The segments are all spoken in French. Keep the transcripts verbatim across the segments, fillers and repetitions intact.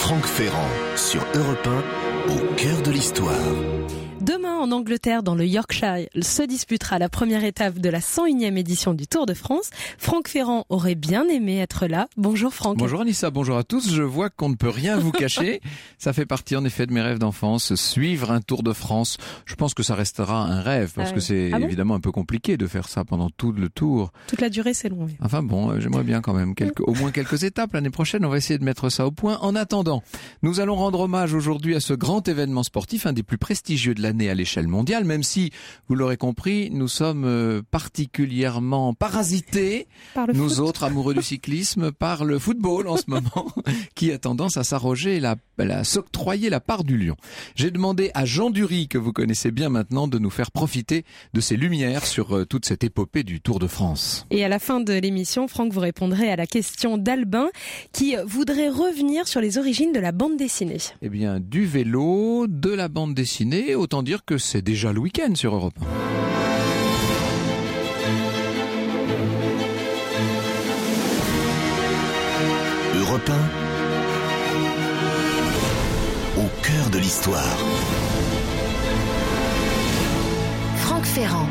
Franck Ferrand sur Europe un, au cœur de l'histoire. Demain, en Angleterre, dans le Yorkshire, se disputera la première étape de la cent unième édition du Tour de France. Franck Ferrand aurait bien aimé être là. Bonjour Franck. Bonjour Anissa, bonjour à tous. Je vois qu'on ne peut rien vous cacher. Ça fait partie en effet de mes rêves d'enfance, suivre un Tour de France. Je pense que ça restera un rêve, parce euh, que c'est ah bon évidemment un peu compliqué de faire ça pendant tout le Tour. Toute la durée, c'est long. Oui. Enfin bon, euh, j'aimerais bien quand même quelques, au moins quelques étapes. L'année prochaine, on va essayer de mettre ça au point. En attendant, nous allons rendre hommage aujourd'hui à ce grand événement sportif, un des plus prestigieux de l'année à l'échelle mondiale, même si, vous l'aurez compris, nous sommes particulièrement parasités, nous foot. autres amoureux du cyclisme, par le football en ce moment, qui a tendance à s'arroger, la, à s'octroyer la part du lion. J'ai demandé à Jean Dury, que vous connaissez bien maintenant, de nous faire profiter de ses lumières sur toute cette épopée du Tour de France. Et à la fin de l'émission, Franck, vous répondrez à la question d'Albin, qui voudrait revenir sur les origines de la bande dessinée. Eh bien, du vélo, de la bande dessinée, autant dire que c'est déjà le week-end sur Europe un. Europe un, au cœur de l'histoire. Franck Ferrand.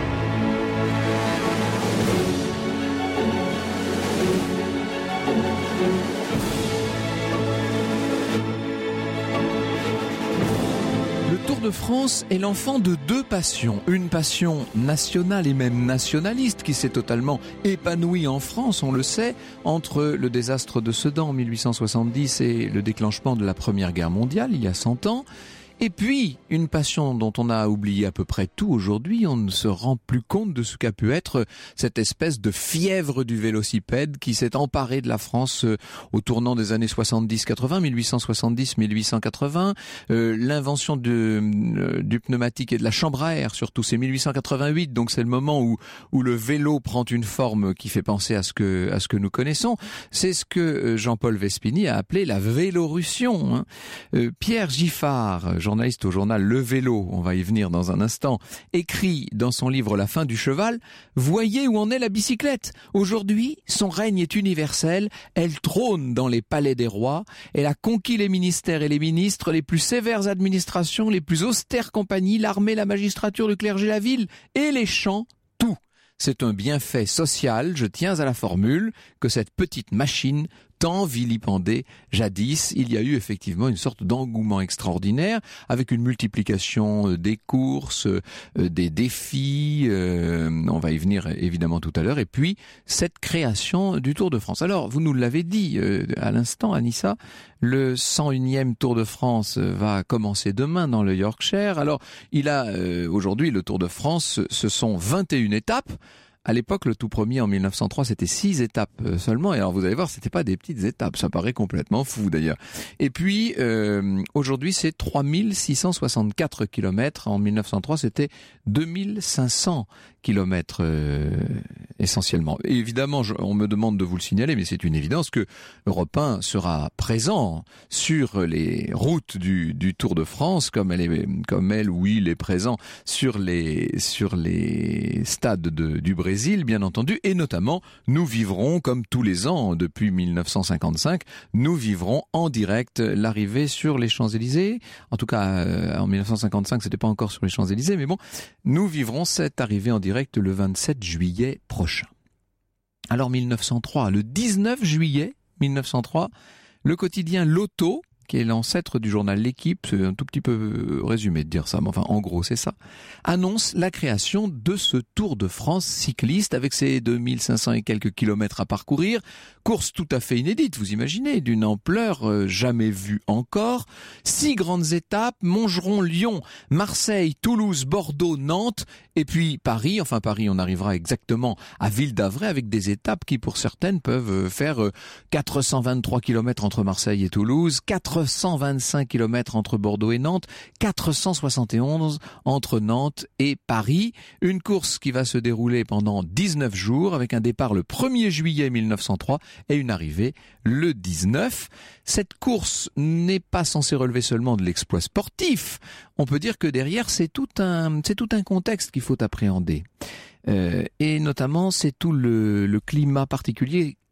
Le Tour de France est l'enfant de deux passions. Une passion nationale et même nationaliste qui s'est totalement épanouie en France, on le sait, entre le désastre de Sedan en mille huit cent soixante-dix et le déclenchement de la Première Guerre mondiale, il y a cent ans. Et puis, une passion dont on a oublié à peu près tout aujourd'hui, on ne se rend plus compte de ce qu'a pu être cette espèce de fièvre du vélocipède qui s'est emparée de la France au tournant des années soixante-dix quatre-vingts, mille huit cent soixante-dix mille huit cent quatre-vingts, euh, l'invention de, euh, du pneumatique et de la chambre à air surtout, c'est mille huit cent quatre-vingt-huit, donc c'est le moment où, où le vélo prend une forme qui fait penser à ce que, à ce que nous connaissons. C'est ce que Jean-Paul Vespini a appelé la vélorussion. Hein. Euh, Pierre Giffard, journaliste au journal Le Vélo, on va y venir dans un instant, écrit dans son livre La fin du cheval, « Voyez où en est la bicyclette. Aujourd'hui, son règne est universel, elle trône dans les palais des rois, elle a conquis les ministères et les ministres, les plus sévères administrations, les plus austères compagnies, l'armée, la magistrature, le clergé, la ville et les champs, tout. C'est un bienfait social, je tiens à la formule, que cette petite machine tant vilipendée jadis, il y a eu effectivement une sorte d'engouement extraordinaire avec une multiplication des courses, des défis, euh, on va y venir évidemment tout à l'heure, et puis cette création du Tour de France. Alors, vous nous l'avez dit euh, à l'instant, Anissa, le cent unième Tour de France va commencer demain dans le Yorkshire. Alors, il a euh, aujourd'hui le Tour de France, ce sont vingt et une étapes. À l'époque, le tout premier en mille neuf cent trois, c'était six étapes seulement. Et alors, vous allez voir, c'était pas des petites étapes. Ça paraît complètement fou, d'ailleurs. Et puis, euh, aujourd'hui, c'est trois mille six cent soixante-quatre kilomètres. En mille neuf cent trois, c'était deux mille cinq cents kilomètres, euh, essentiellement. Et évidemment, je, on me demande de vous le signaler, mais c'est une évidence que Europe un sera présent sur les routes du, du Tour de France, comme elle est, comme elle, oui, il est présent sur les, sur les stades de, du Brésil. Bien entendu, et notamment, nous vivrons, comme tous les ans depuis mille neuf cent cinquante-cinq, nous vivrons en direct l'arrivée sur les Champs-Élysées. En tout cas, euh, en mille neuf cent cinquante-cinq, c'était pas encore sur les Champs-Élysées, mais bon, nous vivrons cette arrivée en direct le vingt-sept juillet prochain. Alors, mille neuf cent trois, le dix-neuf juillet mille neuf cent trois, le quotidien L'Auto, qui est l'ancêtre du journal L'Équipe, c'est un tout petit peu résumé de dire ça, mais enfin en gros c'est ça, annonce la création de ce Tour de France cycliste avec ses deux mille cinq cents et quelques kilomètres à parcourir, course tout à fait inédite, vous imaginez, d'une ampleur euh, jamais vue encore, six grandes étapes, Montgeron, Lyon, Marseille, Toulouse, Bordeaux, Nantes, et puis Paris, enfin Paris on arrivera exactement à Ville d'Avray avec des étapes qui pour certaines peuvent faire euh, quatre cent vingt-trois kilomètres entre Marseille et Toulouse, quatre cent vingt-cinq kilomètres entre Bordeaux et Nantes, quatre cent soixante et onze entre Nantes et Paris. Une course qui va se dérouler pendant dix-neuf jours avec un départ le premier juillet mille neuf cent trois et une arrivée le dix-neuf. Cette course n'est pas censée relever seulement de l'exploit sportif. On peut dire que derrière, c'est tout un, c'est tout un contexte qu'il faut appréhender. Euh, et notamment, c'est tout le, le climat particulier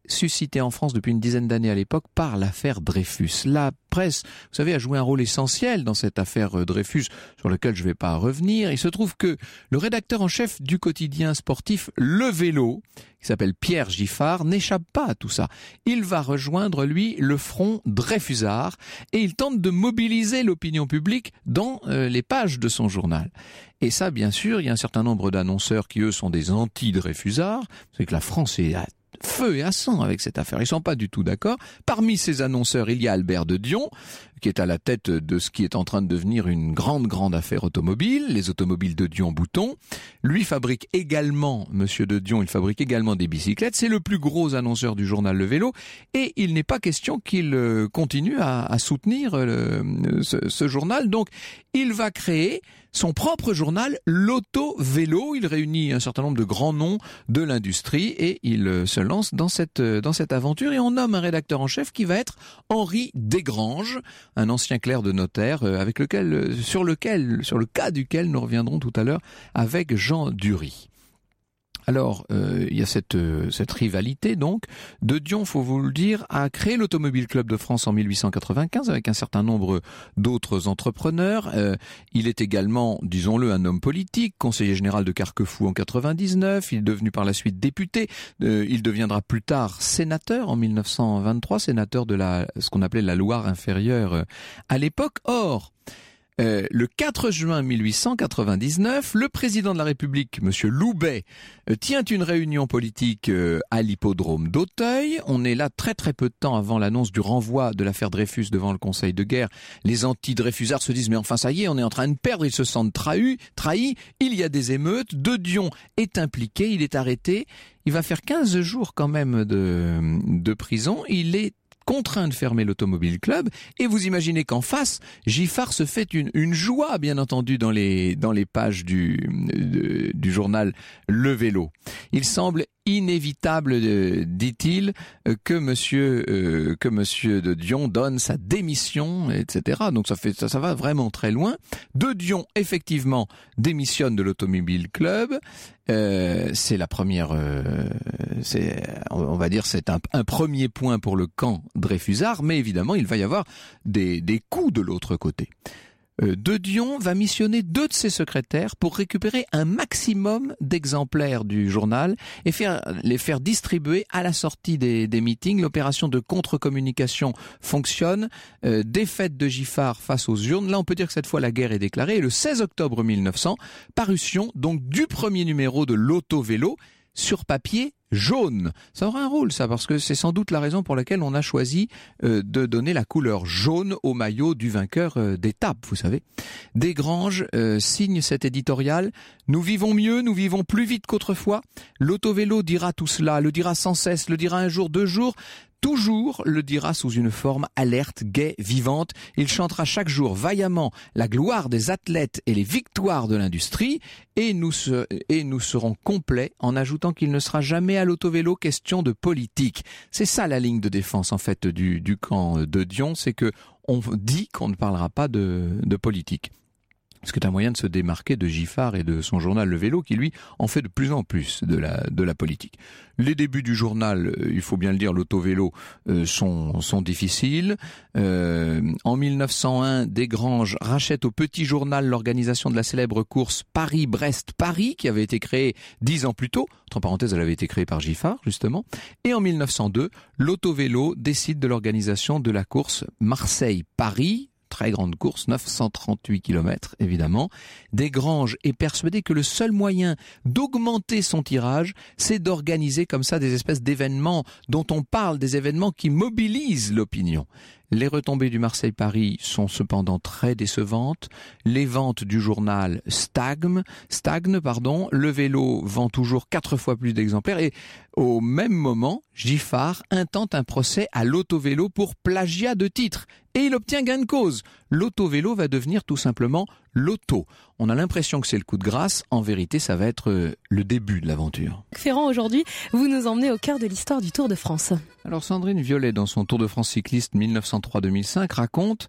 suscité en France depuis une dizaine d'années à l'époque par l'affaire Dreyfus. La presse, vous savez, a joué un rôle essentiel dans cette affaire Dreyfus, sur laquelle je ne vais pas revenir. Il se trouve que le rédacteur en chef du quotidien sportif Le Vélo, qui s'appelle Pierre Giffard, n'échappe pas à tout ça. Il va rejoindre, lui, le front Dreyfusard, et il tente de mobiliser l'opinion publique dans euh, les pages de son journal. Et ça, bien sûr, il y a un certain nombre d'annonceurs qui, eux, sont des anti-Dreyfusards. C'est que la France est à feu et à sang avec cette affaire. Ils sont pas du tout d'accord. Parmi ces annonceurs, il y a Albert de Dion, qui est à la tête de ce qui est en train de devenir une grande, grande affaire automobile, les automobiles de Dion-Bouton. Lui fabrique également, monsieur de Dion, il fabrique également des bicyclettes. C'est le plus gros annonceur du journal Le Vélo. Et il n'est pas question qu'il continue à, à soutenir le, ce, ce journal. Donc, il va créer son propre journal, l'Auto-Vélo. Il réunit un certain nombre de grands noms de l'industrie et il se lance dans cette, dans cette aventure. Et on nomme un rédacteur en chef qui va être Henri Desgranges, un ancien clerc de notaire avec lequel, sur lequel, sur le cas duquel nous reviendrons tout à l'heure avec Jean Dury. Alors, euh, il y a cette, euh, cette rivalité, donc. De Dion, faut vous le dire, a créé l'Automobile Club de France en mille huit cent quatre-vingt-quinze avec un certain nombre d'autres entrepreneurs. Euh, il est également, disons-le, un homme politique, conseiller général de Carquefou en quatre-vingt-dix-neuf. Il est devenu par la suite député. Euh, il deviendra plus tard sénateur en mille neuf cent vingt-trois, sénateur de la, ce qu'on appelait la Loire inférieure euh, à l'époque. Or, Euh, le quatre juin mille huit cent quatre-vingt-dix-neuf, le président de la République, monsieur Loubet, euh, tient une réunion politique euh, à l'hippodrome d'Auteuil. On est là très très peu de temps avant l'annonce du renvoi de l'affaire Dreyfus devant le Conseil de guerre. Les anti-Dreyfusards se disent mais enfin ça y est, on est en train de perdre, ils se sentent trahis, trahis. Il y a des émeutes, De Dion est impliqué, il est arrêté. Il va faire quinze jours quand même de, de prison. Il est contraint de fermer l'Automobile Club, et vous imaginez qu'en face, Giffard se fait une, une joie, bien entendu, dans les, dans les pages du, de, du journal Le Vélo. Il semble inévitable, euh, dit-il, euh, que monsieur euh, que monsieur de Dion donne sa démission, et cetera. Donc ça fait ça, ça va vraiment très loin. De Dion effectivement démissionne de l'Automobile Club. Euh, c'est la première, euh, c'est on va dire c'est un, un premier point pour le camp Dreyfusard, mais évidemment il va y avoir des des coups de l'autre côté. De Dion va missionner deux de ses secrétaires pour récupérer un maximum d'exemplaires du journal et faire, les faire distribuer à la sortie des, des meetings. L'opération de contre-communication fonctionne. Euh, défaite de Giffard face aux urnes. Là, on peut dire que cette fois, la guerre est déclarée. Et le seize octobre mille neuf cents, parution donc du premier numéro de l'Auto-Vélo sur papier jaune. Ça aura un rôle, ça, parce que c'est sans doute la raison pour laquelle on a choisi euh, de donner la couleur jaune au maillot du vainqueur euh, d'étape, vous savez. Desgranges euh, signe cet éditorial. Nous vivons mieux, nous vivons plus vite qu'autrefois. L'Auto-Vélo dira tout cela, le dira sans cesse, le dira un jour, deux jours. Toujours le dira sous une forme alerte, gaie, vivante. Il chantera chaque jour vaillamment la gloire des athlètes et les victoires de l'industrie. Et nous, se, et nous serons complets en ajoutant qu'il ne sera jamais à l'autovélo question de politique. C'est ça la ligne de défense en fait du, du camp de Dion, c'est que on dit qu'on ne parlera pas de, de politique. Ce qui est un moyen de se démarquer de Giffard et de son journal Le Vélo, qui lui en fait de plus en plus de la de la politique. Les débuts du journal, il faut bien le dire, l'Auto-Vélo, euh, sont sont difficiles. Euh, en mille neuf cent un, Desgranges rachète au Petit Journal l'organisation de la célèbre course Paris-Brest-Paris, qui avait été créée dix ans plus tôt. Entre parenthèses, elle avait été créée par Giffard, justement. Et en mille neuf cent deux, l'Auto-Vélo décide de l'organisation de la course Marseille-Paris. Très grande course, neuf cent trente-huit kilomètres, évidemment. Desgranges est persuadé que le seul moyen d'augmenter son tirage, c'est d'organiser comme ça des espèces d'événements dont on parle, des événements qui mobilisent l'opinion. Les retombées du Marseille-Paris sont cependant très décevantes. Les ventes du journal stagnent, stagnent, pardon. Le vélo vend toujours quatre fois plus d'exemplaires et au même moment, Giffard intente un procès à l'Auto-Vélo pour plagiat de titre. Et il obtient gain de cause. L'Auto-Vélo va devenir tout simplement l'auto. On a l'impression que c'est le coup de grâce. En vérité, ça va être le début de l'aventure. Ferrand, aujourd'hui, vous nous emmenez au cœur de l'histoire du Tour de France. Alors Sandrine Violet, dans son Tour de France cycliste mille neuf cent trois deux mille cinq, raconte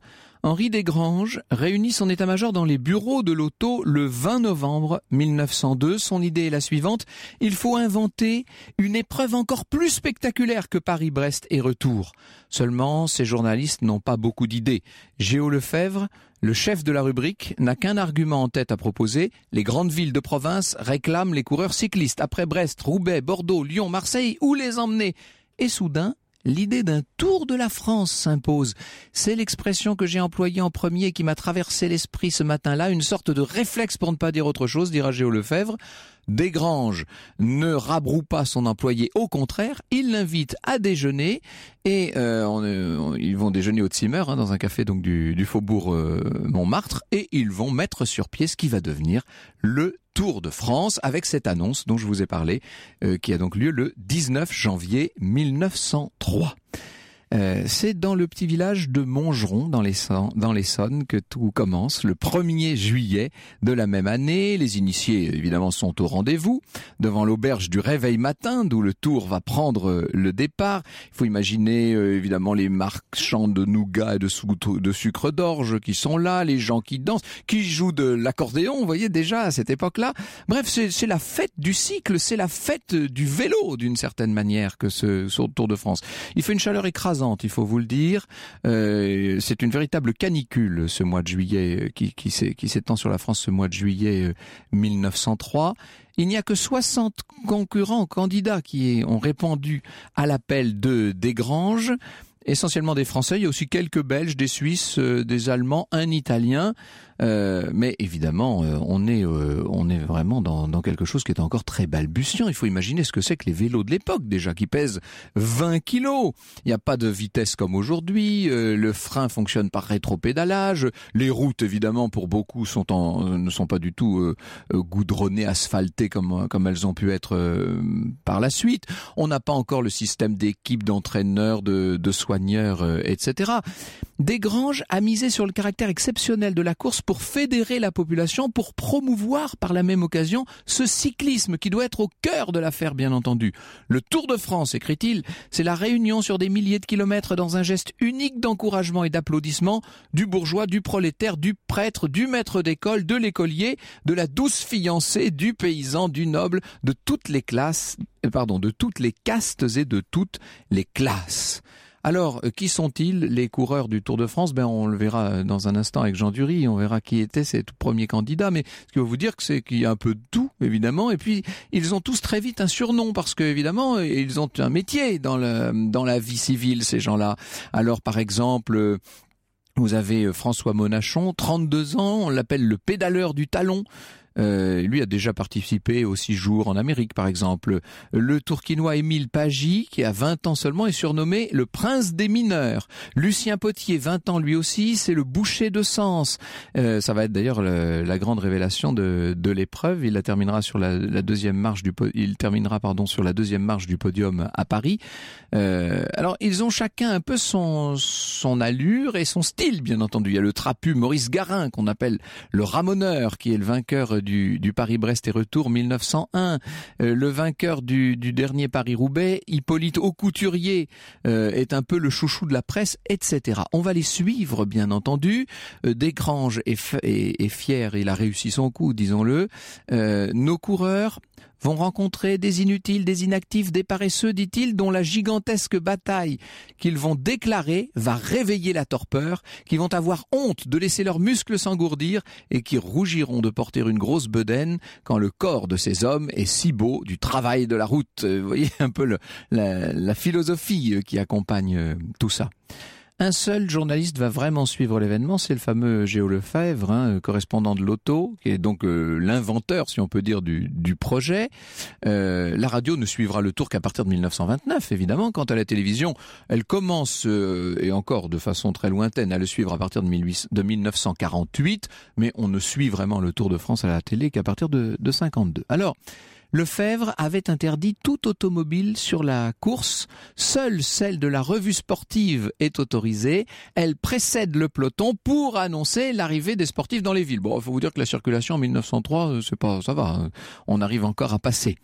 Henri Desgranges réunit son état-major dans les bureaux de l'auto le vingt novembre mille neuf cent deux. Son idée est la suivante: il faut inventer une épreuve encore plus spectaculaire que Paris-Brest et retour. Seulement, ces journalistes n'ont pas beaucoup d'idées. Géo Lefebvre, le chef de la rubrique, n'a qu'un argument en tête à proposer: les grandes villes de province réclament les coureurs cyclistes. Après Brest, Roubaix, Bordeaux, Lyon, Marseille, où les emmener? Et soudain, l'idée d'un tour de la France s'impose. C'est l'expression que j'ai employée en premier qui m'a traversé l'esprit ce matin-là, une sorte de réflexe pour ne pas dire autre chose, dira Géo Lefebvre. Desgranges ne rabroue pas son employé, au contraire, il l'invite à déjeuner et euh, on, on, ils vont déjeuner au Zimmer, hein, dans un café donc du, du faubourg euh, Montmartre, et ils vont mettre sur pied ce qui va devenir le Tour de France avec cette annonce dont je vous ai parlé, euh, qui a donc lieu le dix-neuf janvier mille neuf cent trois. Euh, c'est dans le petit village de Montgeron, dans l'Essonne, dans l'Essonne, que tout commence le premier juillet de la même année. Les initiés, évidemment, sont au rendez-vous, devant l'auberge du Réveil Matin, d'où le Tour va prendre le départ. Il faut imaginer, euh, évidemment, les marchands de nougat et de, sou- de sucre d'orge qui sont là, les gens qui dansent, qui jouent de l'accordéon, vous voyez, déjà à cette époque-là. Bref, c'est, c'est la fête du cycle, c'est la fête du vélo, d'une certaine manière, que ce, ce Tour de France. Il fait une chaleur écrasante, il faut vous le dire. Euh, c'est une véritable canicule ce mois de juillet qui, qui, s'est, qui s'étend sur la France ce mois de juillet euh, mille neuf cent trois. Il n'y a que soixante concurrents, candidats qui ont répondu à l'appel de Desgranges. Essentiellement des Français, il y a aussi quelques Belges, des Suisses, euh, des Allemands, un Italien. Euh, mais évidemment, euh, on est euh, on est vraiment dans, dans quelque chose qui est encore très balbutiant. Il faut imaginer ce que c'est que les vélos de l'époque déjà, qui pèsent vingt kilos. Il n'y a pas de vitesse comme aujourd'hui. Euh, le frein fonctionne par rétropédalage. Les routes, évidemment, pour beaucoup, sont en, ne sont pas du tout euh, goudronnées, asphaltées comme comme elles ont pu être euh, par la suite. On n'a pas encore le système d'équipe, d'entraîneurs, de, de soigneurs, euh, et cetera. Desgranges a misé sur le caractère exceptionnel de la course pour fédérer la population, pour promouvoir par la même occasion ce cyclisme qui doit être au cœur de l'affaire, bien entendu. Le Tour de France, écrit-il, c'est la réunion sur des milliers de kilomètres dans un geste unique d'encouragement et d'applaudissement du bourgeois, du prolétaire, du prêtre, du maître d'école, de l'écolier, de la douce fiancée, du paysan, du noble, de toutes les classes, pardon, de toutes les castes et de toutes les classes. Alors, qui sont-ils, les coureurs du Tour de France? Ben, on le verra dans un instant avec Jean Dury, on verra qui étaient ces tout premiers candidats, mais ce qui va vous dire, c'est qu'il y a un peu de tout, évidemment, et puis ils ont tous très vite un surnom, parce que évidemment, ils ont un métier dans, le, dans la vie civile, ces gens-là. Alors, par exemple, vous avez François Monachon, trente-deux ans, on l'appelle le pédaleur du talon. Euh, lui a déjà participé aux six jours en Amérique, par exemple. Le Tourquinois Émile Pagy, qui a vingt ans seulement, est surnommé le prince des mineurs. Lucien Potier, vingt ans lui aussi, c'est le boucher de Sens. Euh, ça va être d'ailleurs le, la grande révélation de, de l'épreuve. Il la terminera sur la, la deuxième marche du, il terminera pardon sur la deuxième marche du podium à Paris. Euh, alors ils ont chacun un peu son son allure et son style, bien entendu. Il y a le trapu Maurice Garin qu'on appelle le ramoneur, qui est le vainqueur du, du Paris-Brest et retour mille neuf cent un. Euh, le vainqueur du, du dernier Paris-Roubaix, Hippolyte Aucouturier, euh, est un peu le chouchou de la presse, et cetera. On va les suivre, bien entendu. Euh, Desgranges est, f- est, est fier, il a réussi son coup, disons-le. Euh, nos coureurs vont rencontrer des inutiles, des inactifs, des paresseux, dit-il, dont la gigantesque bataille qu'ils vont déclarer va réveiller la torpeur, qui vont avoir honte de laisser leurs muscles s'engourdir et qui rougiront de porter une grosse bedaine quand le corps de ces hommes est si beau du travail de la route. Vous voyez un peu le, la, la philosophie qui accompagne tout ça. Un seul journaliste va vraiment suivre l'événement, c'est le fameux Géo Lefebvre, hein, correspondant de l'Auto, qui est donc euh, l'inventeur, si on peut dire, du, du projet. Euh, la radio ne suivra le Tour qu'à partir de mille neuf cent vingt-neuf, évidemment. Quant à la télévision, elle commence, euh, et encore de façon très lointaine, à le suivre à partir de, mille neuf cent quarante-huit, mais on ne suit vraiment le Tour de France à la télé qu'à partir de, de cinquante-deux. Alors, Lefebvre avait interdit toute automobile sur la course. Seule celle de la revue sportive est autorisée. Elle précède le peloton pour annoncer l'arrivée des sportifs dans les villes. Bon, il faut vous dire que la circulation en mille neuf cent trois, c'est pas, ça va. On arrive encore à passer.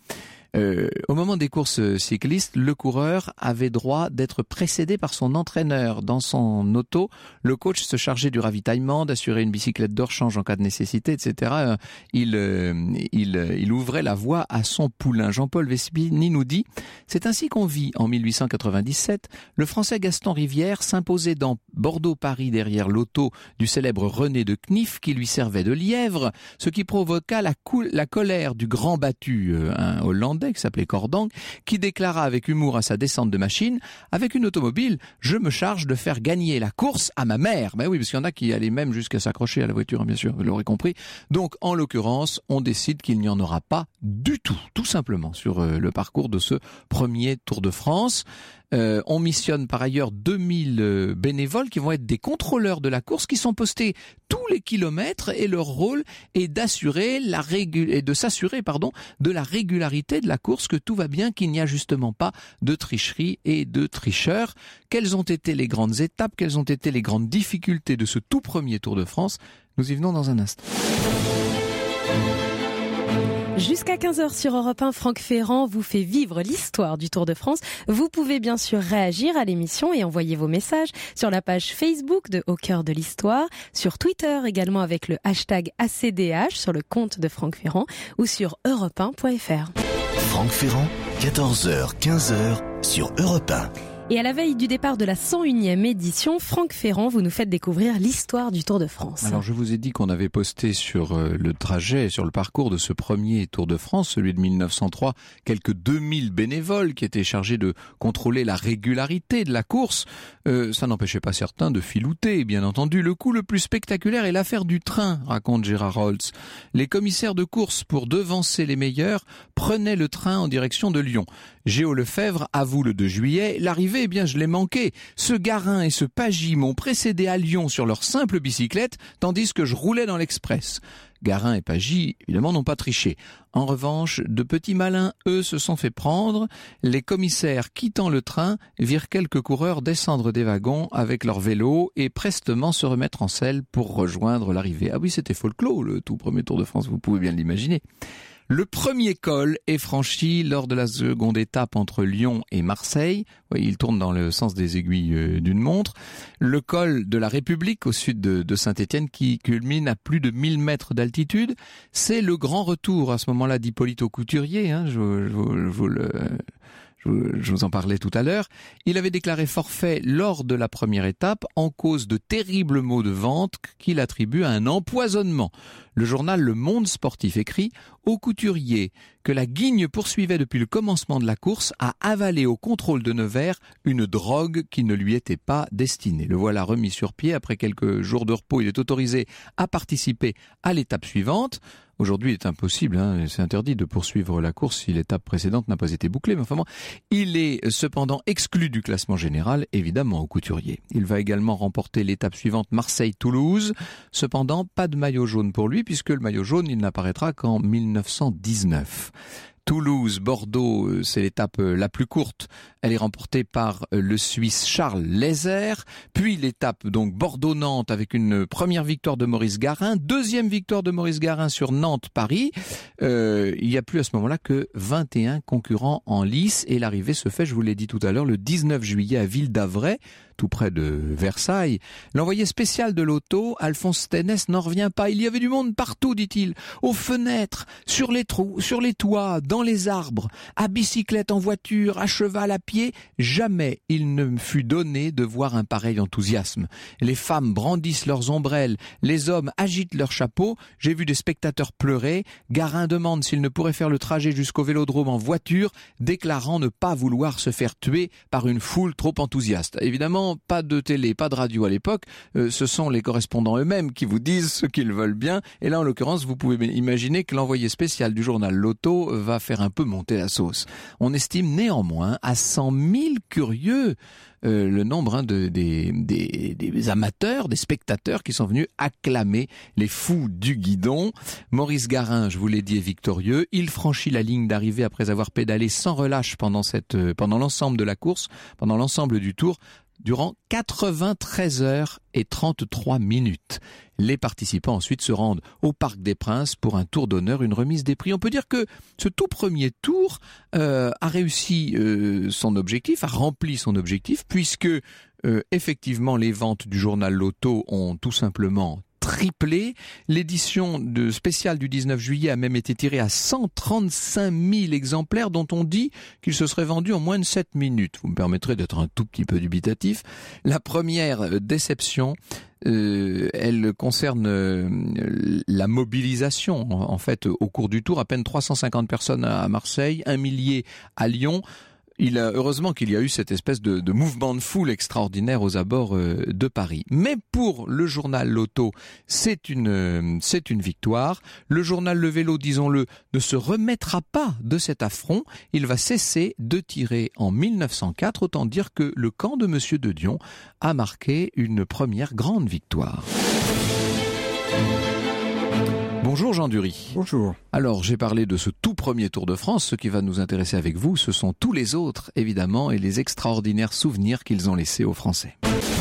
Euh, au moment des courses cyclistes, le coureur avait droit d'être précédé par son entraîneur. Dans son auto, le coach se chargeait du ravitaillement, d'assurer une bicyclette de rechange en cas de nécessité, et cetera. Il, euh, il, il ouvrait la voie à son poulain. Jean-Paul Vespini nous dit « C'est ainsi qu'on vit en mille huit cent quatre-vingt-dix-sept. Le Français Gaston Rivière s'imposait dans Bordeaux-Paris derrière l'auto du célèbre René de Knif qui lui servait de lièvre, ce qui provoqua la, cou- la colère du grand battu, euh, un Hollandais qui s'appelait Cordang, qui déclara avec humour à sa descente de machine « Avec une automobile, je me charge de faire gagner la course à ma mère. » Ben oui, parce qu'il y en a qui allaient même jusqu'à s'accrocher à la voiture, bien sûr, vous l'aurez compris. Donc, en l'occurrence, on décide qu'il n'y en aura pas du tout, tout simplement, sur euh, le parcours de ce premier Tour de France. Euh, on missionne par ailleurs deux mille euh, bénévoles qui vont être des contrôleurs de la course, qui sont postés tous les kilomètres, et leur rôle est d'assurer la régu- et de s'assurer pardon de la régularité de la course, que tout va bien, qu'il n'y a justement pas de tricherie et de tricheurs. Quelles ont été les grandes étapes, quelles ont été les grandes difficultés de ce tout premier Tour de France? Nous y venons dans un instant. Jusqu'à quinze heures sur Europe un, Franck Ferrand vous fait vivre l'histoire du Tour de France. Vous pouvez bien sûr réagir à l'émission et envoyer vos messages sur la page Facebook de Au cœur de l'histoire, sur Twitter également avec le hashtag A C D H sur le compte de Franck Ferrand ou sur europe un point f r. Franck Ferrand, quatorze heures quinze heures sur Europe un. Et à la veille du départ de la cent unième édition, Franck Ferrand, vous nous faites découvrir l'histoire du Tour de France. Alors je vous ai dit qu'on avait posté sur euh, le trajet, sur le parcours de ce premier Tour de France, celui de mille neuf cent trois, quelques deux mille bénévoles qui étaient chargés de contrôler la régularité de la course. Euh, ça n'empêchait pas certains de filouter, bien entendu. Le coup le plus spectaculaire est l'affaire du train, raconte Gérard Holtz. Les commissaires de course, pour devancer les meilleurs, prenaient le train en direction de Lyon. Géo Lefebvre avoue le deux juillet, l'arrivée, eh bien je l'ai manqué. Ce Garin et ce Pagy m'ont précédé à Lyon sur leur simple bicyclette, tandis que je roulais dans l'express. Garin et Pagy, évidemment, n'ont pas triché. En revanche, de petits malins, eux, se sont fait prendre. Les commissaires, quittant le train, virent quelques coureurs descendre des wagons avec leurs vélos et prestement se remettre en selle pour rejoindre l'arrivée. Ah oui, c'était folklore, le tout premier Tour de France, vous pouvez bien l'imaginer. Le premier col est franchi lors de la seconde étape entre Lyon et Marseille. Oui, il tourne dans le sens des aiguilles d'une montre. Le col de la République au sud de, de Saint-Étienne qui culmine à plus de mille mètres d'altitude. C'est le grand retour à ce moment-là d'Hippolyte Aucouturier. Hein, je, je, je vous le... Je vous en parlais tout à l'heure. Il avait déclaré forfait lors de la première étape en cause de terribles maux de ventre qu'il attribue à un empoisonnement. Le journal Le Monde Sportif écrit « Aucouturier, que la Guigne poursuivait depuis le commencement de la course, a avalé au contrôle de Nevers une drogue qui ne lui était pas destinée. » Le voilà remis sur pied. Après quelques jours de repos, il est autorisé à participer à l'étape suivante. Aujourd'hui, il est impossible, hein, c'est interdit de poursuivre la course si l'étape précédente n'a pas été bouclée. Mais enfin bon, il est cependant exclu du classement général, évidemment, au Couturier. Il va également remporter l'étape suivante Marseille-Toulouse. Cependant, pas de maillot jaune pour lui, puisque le maillot jaune, il n'apparaîtra qu'en mille neuf cent dix-neuf. Toulouse, Bordeaux, c'est l'étape la plus courte. Elle est remportée par le Suisse Charles Lézer. Puis l'étape donc Bordeaux-Nantes avec une première victoire de Maurice Garin, deuxième victoire de Maurice Garin sur Nantes-Paris. Euh, il n'y a plus à ce moment-là que vingt et un concurrents en lice et l'arrivée se fait, je vous l'ai dit tout à l'heure, le dix-neuf juillet à Ville-d'Avray, tout près de Versailles. L'envoyé spécial de l'auto, Alphonse Stenès, n'en revient pas. Il y avait du monde partout, dit-il, aux fenêtres, sur les trous, sur les toits, dans les arbres, à bicyclette, en voiture, à cheval, à pied. Jamais il ne me fut donné de voir un pareil enthousiasme. Les femmes brandissent leurs ombrelles, les hommes agitent leurs chapeaux. J'ai vu des spectateurs pleurer. Garin demande s'il ne pourrait faire le trajet jusqu'au vélodrome en voiture, déclarant ne pas vouloir se faire tuer par une foule trop enthousiaste. Évidemment, pas de télé, pas de radio à l'époque, euh, ce sont les correspondants eux-mêmes qui vous disent ce qu'ils veulent bien, et là en l'occurrence vous pouvez imaginer que l'envoyé spécial du journal L'Auto va faire un peu monter la sauce. On estime néanmoins à cent mille curieux euh, le nombre hein, de, des, des, des amateurs, des spectateurs qui sont venus acclamer les fous du guidon. Maurice Garin, je vous l'ai dit, est victorieux. Il franchit la ligne d'arrivée après avoir pédalé sans relâche pendant, cette, pendant l'ensemble de la course, pendant l'ensemble du tour. durant quatre-vingt-treize heures et trente-trois minutes. Les participants ensuite se rendent au Parc des Princes pour un tour d'honneur, une remise des prix. On peut dire que ce tout premier tour euh, a réussi euh, son objectif, a rempli son objectif, puisque euh, effectivement les ventes du journal Loto ont tout simplement triplé. L'édition de spéciale du dix-neuf juillet a même été tirée à cent trente-cinq mille exemplaires, dont on dit qu'il se serait vendu en moins de sept minutes. Vous me permettrez d'être un tout petit peu dubitatif. La première déception, euh, elle concerne euh, la mobilisation. En, en fait, au cours du tour, à peine trois cent cinquante personnes à Marseille, un millier à Lyon. Il a, heureusement qu'il y a eu cette espèce de, de mouvement de foule extraordinaire aux abords euh, de Paris. Mais pour le journal Loto, c'est une, euh, c'est une victoire. Le journal Le Vélo, disons-le, ne se remettra pas de cet affront. Il va cesser de tirer en mille neuf cent quatre. Autant dire que le camp de Monsieur de Dion a marqué une première grande victoire. Bonjour Jean Dury. Bonjour. Alors j'ai parlé de ce tout premier Tour de France. Ce qui va nous intéresser avec vous, ce sont tous les autres évidemment et les extraordinaires souvenirs qu'ils ont laissés aux Français.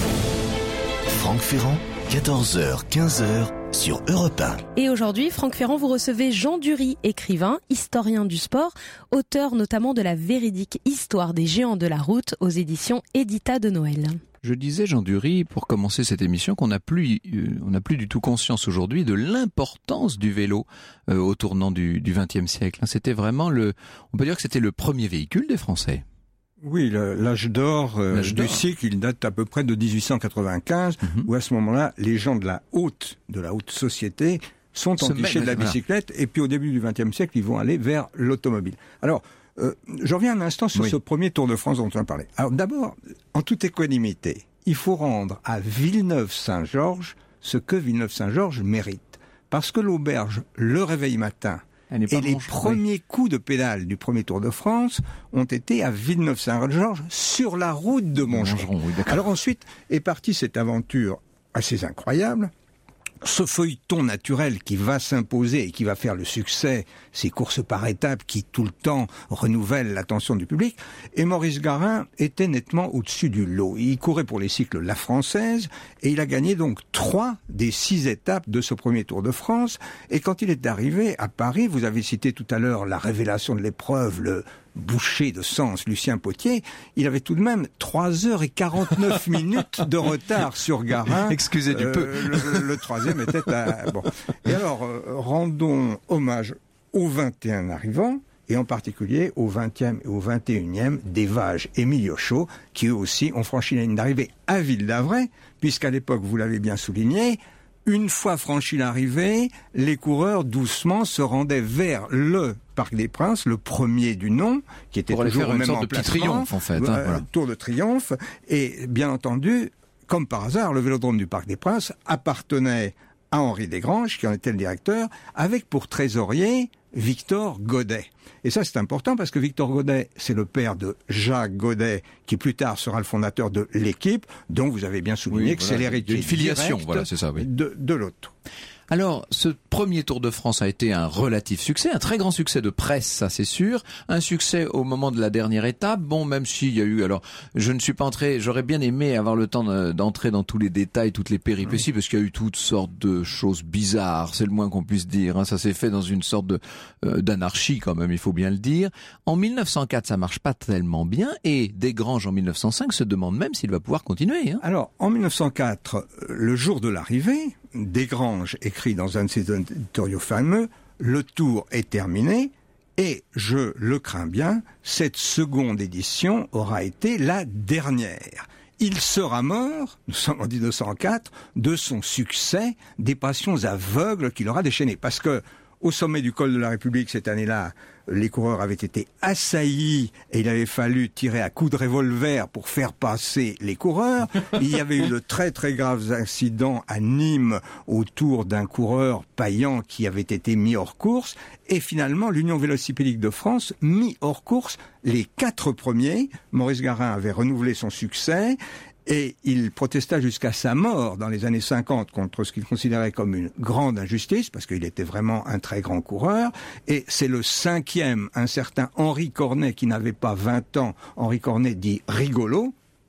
Franck Ferrand, quatorze heures quinze heures sur Europe un. Et aujourd'hui, Franck Ferrand, vous recevez Jean Dury, écrivain, historien du sport, auteur notamment de la véridique Histoire des géants de la route aux éditions Édita de Noël. Je disais, Jean Dury, pour commencer cette émission, qu'on n'a plus, euh, on n'a plus du tout conscience aujourd'hui de l'importance du vélo euh, au tournant du vingtième siècle. C'était vraiment le, on peut dire que c'était le premier véhicule des Français. Oui, le, l'âge d'or euh, l'âge du d'or. cycle, il date à peu près de dix-huit cent quatre-vingt-quinze, mm-hmm. où à ce moment-là, les gens de la haute, de la haute société, sont entichés de la bicyclette, voilà. Et puis au début du vingtième siècle, ils vont aller vers l'automobile. Alors, Euh, je reviens un instant sur oui. ce premier Tour de France dont on a parlé. Alors d'abord, en toute équanimité, il faut rendre à Villeneuve-Saint-Georges ce que Villeneuve-Saint-Georges mérite. Parce que l'auberge, le réveil matin, et les manche, premiers oui. coups de pédale du premier Tour de France ont été à Villeneuve-Saint-Georges sur la route de Montgeron. Oui, Alors ensuite est partie cette aventure assez incroyable. Ce feuilleton naturel qui va s'imposer et qui va faire le succès, ces courses par étapes qui tout le temps renouvellent l'attention du public, et Maurice Garin était nettement au-dessus du lot. Il courait pour les cycles La Française et il a gagné donc trois des six étapes de ce premier Tour de France. Et quand il est arrivé à Paris, vous avez cité tout à l'heure la révélation de l'épreuve, le boucher de Sens, Lucien Potier, il avait tout de même trois heures quarante-neuf minutes de retard sur Garin. Excusez du euh, peu. Le, le troisième était à... Bon. Et alors, euh, rendons hommage aux vingt et un arrivants, et en particulier au vingtième et au vingt et unième des Vages et Miliochaud, qui eux aussi ont franchi la ligne d'arrivée à Ville-d'Avray, puisqu'à l'époque, vous l'avez bien souligné, une fois franchi l'arrivée, les coureurs doucement se rendaient vers le Parc des Princes, le premier du nom, qui était pour toujours faire au une même sorte emplacement, de petit triomphe en fait, hein, euh, voilà. Tour de triomphe, et bien entendu, comme par hasard, le vélodrome du Parc des Princes appartenait à Henri Desgranges, qui en était le directeur, avec pour trésorier Victor Godet. Et ça, c'est important parce que Victor Godet, c'est le père de Jacques Godet, qui plus tard sera le fondateur de l'équipe, dont vous avez bien souligné oui, que voilà, c'est l'héritier une filiation, voilà, c'est ça, oui. de, de l'autre. Alors, ce premier Tour de France a été un relatif succès, un très grand succès de presse, ça c'est sûr, un succès au moment de la dernière étape, bon, même s'il y a eu, alors, je ne suis pas entré, j'aurais bien aimé avoir le temps d'entrer dans tous les détails, toutes les péripéties, parce qu'il y a eu toutes sortes de choses bizarres, c'est le moins qu'on puisse dire, hein. Ça s'est fait dans une sorte de, euh, d'anarchie quand même, il faut bien le dire. En mille neuf cent quatre, ça marche pas tellement bien, et Desgranges en mille neuf cent cinq se demande même s'il va pouvoir continuer, hein. Alors, en mille neuf cent quatre, le jour de l'arrivée, Desgranges écrit dans un de ses éditoriaux fameux, le tour est terminé et, je le crains bien, cette seconde édition aura été la dernière. Il sera mort, nous sommes en mille neuf cent quatre, de son succès, des passions aveugles qu'il aura déchaînées. Parce que, au sommet du col de la République cette année-là, les coureurs avaient été assaillis et il avait fallu tirer à coups de revolver pour faire passer les coureurs. Il y avait eu de très très graves incidents à Nîmes autour d'un coureur paillant qui avait été mis hors course. Et finalement, l'Union Vélocipédique de France mis hors course les quatre premiers. Maurice Garin avait renouvelé son succès. Et il protesta jusqu'à sa mort dans les années cinquante contre ce qu'il considérait comme une grande injustice, parce qu'il était vraiment un très grand coureur. Et c'est le cinquième, un certain Henri Cornet, qui n'avait pas vingt ans, Henri Cornet dit rigolo,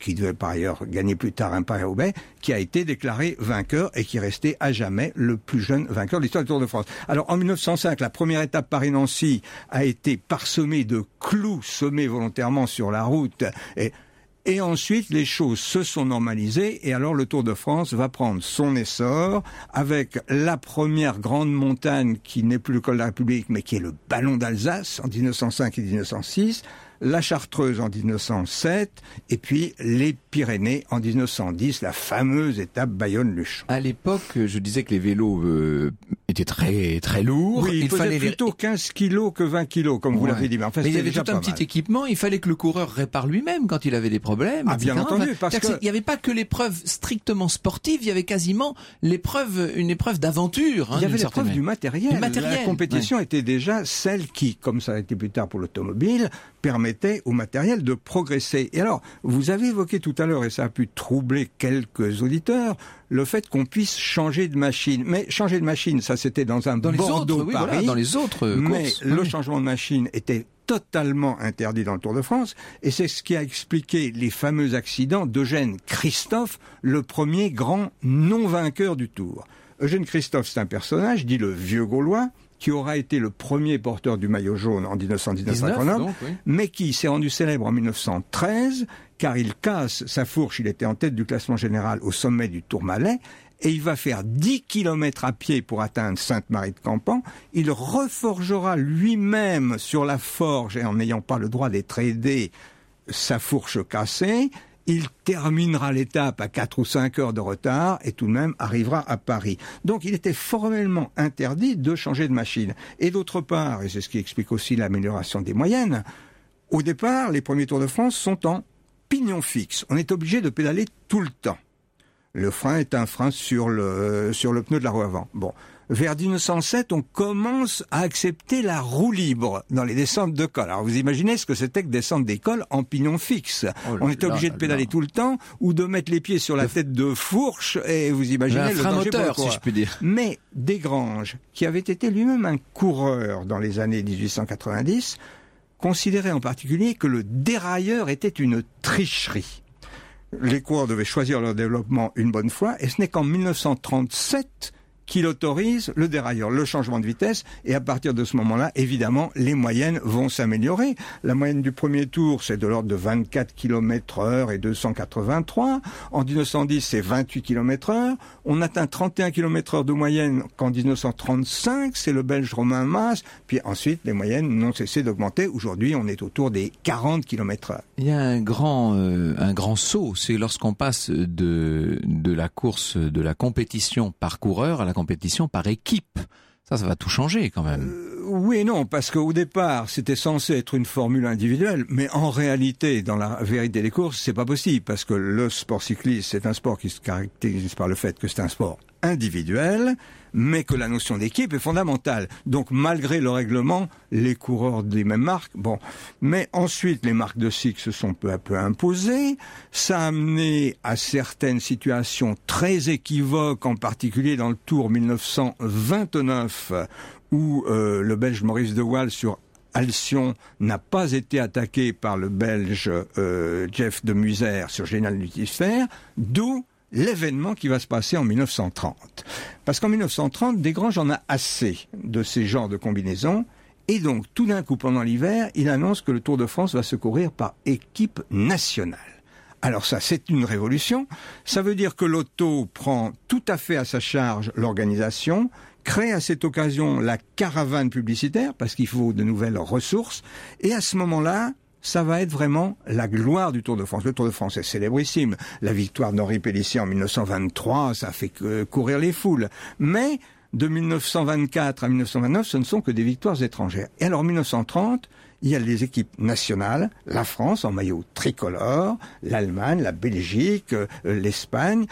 qui devait par ailleurs gagner plus tard un Paris-Roubaix, qui a été déclaré vainqueur et qui est resté à jamais le plus jeune vainqueur de l'histoire du Tour de France. Alors en mille neuf cent cinq, la première étape Paris-Nancy a été parsemée de clous semés volontairement sur la route. Et, et ensuite, les choses se sont normalisées et alors le Tour de France va prendre son essor avec la première grande montagne qui n'est plus le col de la République mais qui est le Ballon d'Alsace en dix-neuf cent cinq et dix-neuf cent six, la Chartreuse en dix-neuf cent sept, et puis les Pyrénées en dix-neuf cent dix, la fameuse étape Bayonne-Luchon. À l'époque, je disais que les vélos euh, étaient très très lourds. Oui, il, il fallait plutôt les... quinze kilos que vingt kilos, comme ouais. vous l'avez dit. Mais, en fait, mais il y avait tout un petit mal. équipement, il fallait que le coureur répare lui-même quand il avait des problèmes. Ah, bien entendu, parce que... Il n'y avait pas que l'épreuve strictement sportive, il y avait quasiment l'épreuve, une épreuve d'aventure. Hein, il y avait l'épreuve du matériel. du matériel. La compétition ouais. était déjà celle qui, comme ça a été plus tard pour l'automobile, permettait au matériel de progresser. Et alors, vous avez évoqué tout à l'heure, et ça a pu troubler quelques auditeurs, le fait qu'on puisse changer de machine. Mais changer de machine, ça c'était dans un dans Bordeaux-Paris. Oui, voilà, dans les autres courses. Mais oui. le changement de machine était totalement interdit dans le Tour de France, et c'est ce qui a expliqué les fameux accidents d'Eugène Christophe, le premier grand non-vainqueur du Tour. Eugène Christophe, c'est un personnage, dit le vieux Gaulois, qui aura été le premier porteur du maillot jaune en dix-neuf cent dix-neuf cinquante-neuf, oui. mais qui s'est rendu célèbre en mille neuf cent treize, car il casse sa fourche, il était en tête du classement général au sommet du Tourmalet, et il va faire dix kilomètres à pied pour atteindre Sainte-Marie-de-Campan. Il reforgera lui-même sur la forge, et en n'ayant pas le droit d'être aidé, sa fourche cassée. Il terminera l'étape à quatre ou cinq heures de retard et tout de même arrivera à Paris. Donc il était formellement interdit de changer de machine. Et d'autre part, et c'est ce qui explique aussi l'amélioration des moyennes, au départ, les premiers Tours de France sont en pignon fixe. On est obligé de pédaler tout le temps. Le frein est un frein sur le, sur le pneu de la roue avant. Bon. Vers dix-neuf cent sept, on commence à accepter la roue libre dans les descentes de col. Alors vous imaginez ce que c'était que descendre des cols en pignon fixe. Oh, on était obligé de pédaler là. tout le temps ou de mettre les pieds sur la tête de fourche et vous imaginez le danger moteur, si je puis dire. Mais Desgranges, qui avait été lui-même un coureur dans les années dix-huit cent quatre-vingt-dix, considérait en particulier que le dérailleur était une tricherie. Les coureurs devaient choisir leur développement une bonne fois et ce n'est qu'en mille neuf cent trente-sept qu'il autorise le dérailleur, le changement de vitesse, et à partir de ce moment-là, évidemment, les moyennes vont s'améliorer. La moyenne du premier tour, c'est de l'ordre de vingt-quatre kilomètres heure et deux cent quatre-vingt-trois. En dix-neuf cent dix, c'est vingt-huit kilomètres heure. On atteint trente et un kilomètres heure de moyenne qu'en dix-neuf cent trente-cinq, c'est le Belge Romain Mas. Puis ensuite, les moyennes n'ont cessé d'augmenter. Aujourd'hui, on est autour des quarante kilomètres heure. Il y a un grand, euh, un grand saut, c'est lorsqu'on passe de, de la course, de la compétition par coureur à la compétition par équipe. Ça, ça va tout changer quand même. Euh, oui et non, parce qu'au départ, c'était censé être une formule individuelle, mais en réalité, dans la vérité des courses, c'est pas possible, parce que le sport cycliste, c'est un sport qui se caractérise par le fait que c'est un sport individuel, mais que la notion d'équipe est fondamentale. Donc, malgré le règlement, les coureurs des mêmes marques, bon. Mais ensuite, les marques de cycle se sont peu à peu imposées. Ça a amené à certaines situations très équivoques, en particulier dans le Tour mille neuf cent vingt-neuf, où euh, le Belge Maurice de Waal sur Alcyon n'a pas été attaqué par le Belge euh, Jeff de Muser sur Général Lucifer, d'où l'événement qui va se passer en mille neuf cent trente. Parce qu'en mille neuf cent trente, Desgranges en a assez de ces genres de combinaisons, et donc tout d'un coup, pendant l'hiver, il annonce que le Tour de France va se courir par équipe nationale. Alors ça, c'est une révolution. Ça veut dire que l'auto prend tout à fait à sa charge l'organisation, crée à cette occasion la caravane publicitaire, parce qu'il faut de nouvelles ressources, et à ce moment-là, ça va être vraiment la gloire du Tour de France. Le Tour de France est célébrissime. La victoire d'Henri Pélissier en mille neuf cent vingt-trois, ça a fait courir les foules. Mais de mille neuf cent vingt-quatre à mille neuf cent vingt-neuf, ce ne sont que des victoires étrangères. Et alors, en mille neuf cent trente, il y a les équipes nationales, la France en maillot tricolore, l'Allemagne, la Belgique, l'Espagne,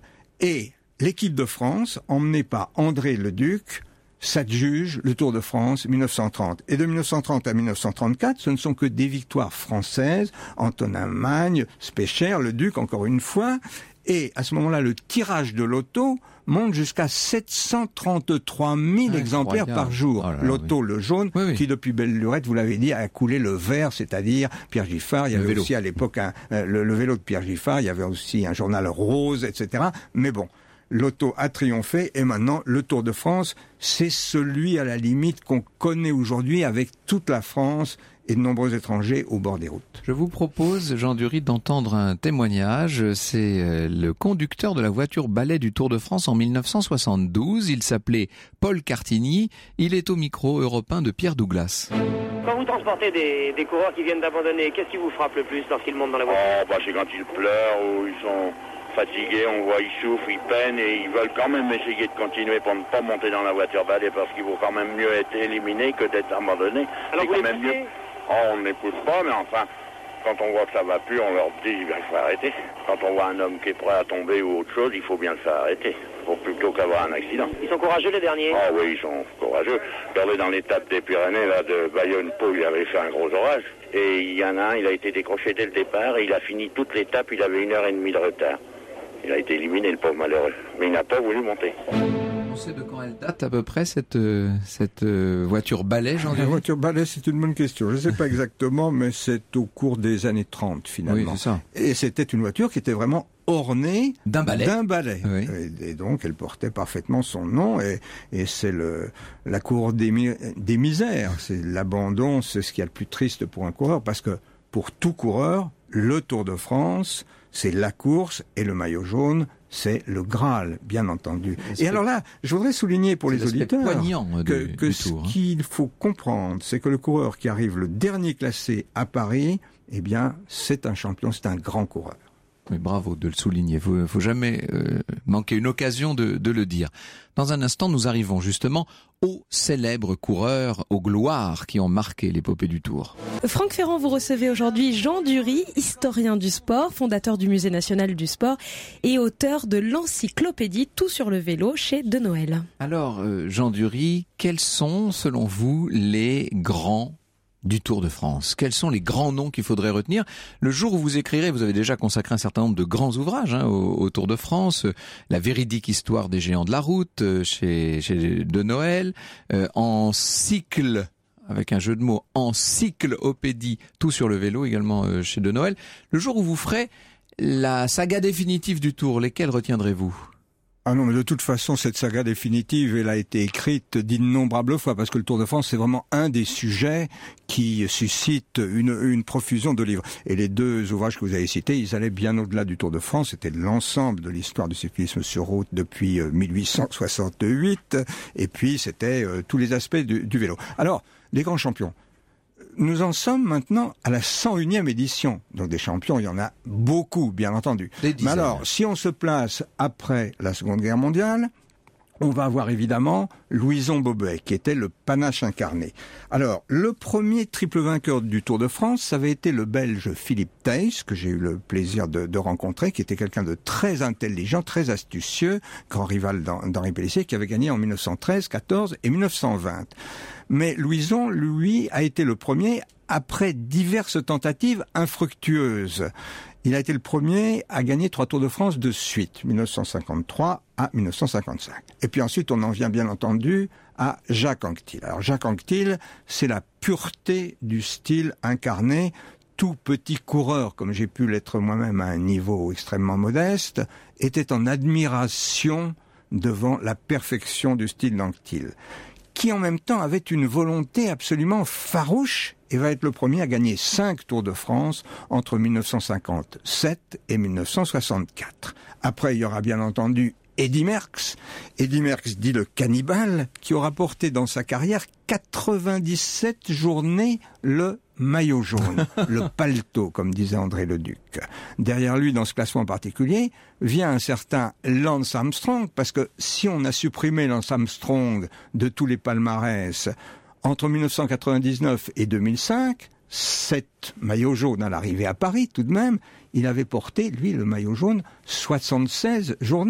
et l'équipe de France, emmenée par André Leduc, s'adjuge le Tour de France mille neuf cent trente. Et de mille neuf cent trente à mille neuf cent trente-quatre, ce ne sont que des victoires françaises, Antonin Magne, Specher, Leduc, encore une fois, Et à ce moment-là, le tirage de loto monte jusqu'à sept cent trente-trois mille exemplaires par jour. Oh là là, Loto, oui. le jaune, oui, oui. qui depuis belle lurette, vous l'avez dit, a coulé le vert, c'est-à-dire Pierre Giffard. Il y avait aussi à l'époque un, euh, le, le vélo de Pierre Giffard. Il y avait aussi un journal rose, et cetera. Mais bon, Loto a triomphé et maintenant le Tour de France, c'est celui à la limite qu'on connaît aujourd'hui avec toute la France et de nombreux étrangers au bord des routes. Je vous propose, Jean Dury, d'entendre un témoignage. C'est le conducteur de la voiture balai du Tour de France en mille neuf cent soixante-douze. Il s'appelait Paul Cartigny. Il est au micro européen de Pierre Douglas. Quand vous transportez des, des coureurs qui viennent d'abandonner, qu'est-ce qui vous frappe le plus lorsqu'ils montent dans la voiture? Oh, bah c'est quand ils pleurent ou ils sont fatigués, on voit ils souffrent, ils peinent et ils veulent quand même essayer de continuer pour ne pas monter dans la voiture balai parce qu'il vaut quand même mieux être éliminé que d'être abandonné. Alors vous quand les même mieux. Oh, on ne les pousse pas, mais enfin, quand on voit que ça va plus, on leur dit il faut arrêter. Quand on voit un homme qui est prêt à tomber ou autre chose, il faut bien le faire arrêter, pour plutôt qu'avoir un accident. Ils sont courageux les derniers? Ah oui, ils sont courageux. Regardez dans l'étape des Pyrénées, là, de Bayonne-Pau, il avait fait un gros orage. Et il y en a un, il a été décroché dès le départ, et il a fini toute l'étape, il avait une heure et demie de retard. Il a été éliminé, le pauvre malheureux. Mais il n'a pas voulu monter. On sait de quand elle date à peu près cette, cette voiture balai, Jean Dury? La voiture balai, c'est une bonne question. Je ne sais pas exactement, mais c'est au cours des années trente finalement. Oui, c'est ça. Et c'était une voiture qui était vraiment ornée d'un balai. D'un balai. Oui. Et, et donc elle portait parfaitement son nom et, et c'est le, la cour des, des misères. C'est l'abandon, c'est ce qu'il y a de plus triste pour un coureur parce que pour tout coureur, le Tour de France, c'est la course et le maillot jaune, c'est le Graal, bien entendu. Et alors là, je voudrais souligner pour les auditeurs que, que ce tour, hein. qu'il faut comprendre, c'est que le coureur qui arrive le dernier classé à Paris, eh bien, c'est un champion, c'est un grand coureur. Oui, bravo de le souligner. Faut, faut jamais euh, manquer une occasion de, de le dire. Dans un instant, nous arrivons justement aux célèbres coureurs, aux gloires qui ont marqué l'épopée du Tour. Franck Ferrand, vous recevez aujourd'hui Jean Dury, historien du sport, fondateur du Musée national du sport et auteur de l'encyclopédie Tout sur le vélo chez De Noël. Alors, euh, Jean Dury, quels sont, selon vous, les grands du Tour de France? Quels sont les grands noms qu'il faudrait retenir? Le jour où vous écrirez, vous avez déjà consacré un certain nombre de grands ouvrages hein, au, au Tour de France, la véridique histoire des géants de la route chez, chez De Noël, euh, en cycle, avec un jeu de mots, encyclopédie, tout sur le vélo également euh, chez De Noël. Le jour où vous ferez la saga définitive du Tour, lesquels retiendrez-vous? Ah non, mais de toute façon, cette saga définitive, elle a été écrite d'innombrables fois, parce que le Tour de France, c'est vraiment un des sujets qui suscite une, une profusion de livres. Et les deux ouvrages que vous avez cités, ils allaient bien au-delà du Tour de France, c'était l'ensemble de l'histoire du cyclisme sur route depuis mille huit cent soixante-huit, et puis c'était euh, tous les aspects du, du vélo. Alors, les grands champions. Nous en sommes maintenant à la cent unième édition. Donc des champions, il y en a beaucoup, bien entendu. Mais alors, si on se place après la Seconde Guerre mondiale, on va avoir évidemment Louison Bobet, qui était le panache incarné. Alors, le premier triple vainqueur du Tour de France, ça avait été le Belge Philippe Thys, que j'ai eu le plaisir de, de rencontrer, qui était quelqu'un de très intelligent, très astucieux, grand rival d'Henri Pélissier, qui avait gagné en mille neuf cent treize, quatorze et mille neuf cent vingt. Mais Louison, lui, a été le premier après diverses tentatives infructueuses. Il a été le premier à gagner trois Tours de France de suite, mille neuf cent cinquante-trois à mille neuf cent cinquante-cinq. Et puis ensuite, on en vient bien entendu à Jacques Anquetil. Alors Jacques Anquetil, c'est la pureté du style incarné. Tout petit coureur, comme j'ai pu l'être moi-même à un niveau extrêmement modeste, était en admiration devant la perfection du style d'Anquetil, qui en même temps avait une volonté absolument farouche et va être le premier à gagner cinq Tours de France entre mille neuf cent cinquante-sept et mille neuf cent soixante-quatre. Après, il y aura bien entendu Eddy Merckx. Eddy Merckx dit le cannibale, qui aura porté dans sa carrière quatre-vingt-dix-sept journées le maillot jaune, le paletot, comme disait André Leduc. Derrière lui, dans ce classement particulier, vient un certain Lance Armstrong, parce que si on a supprimé Lance Armstrong de tous les palmarès entre mille neuf cent quatre-vingt-dix-neuf et deux mille cinq, sept maillots jaunes à l'arrivée à Paris, tout de même, il avait porté, lui, le maillot jaune, soixante-seize journées.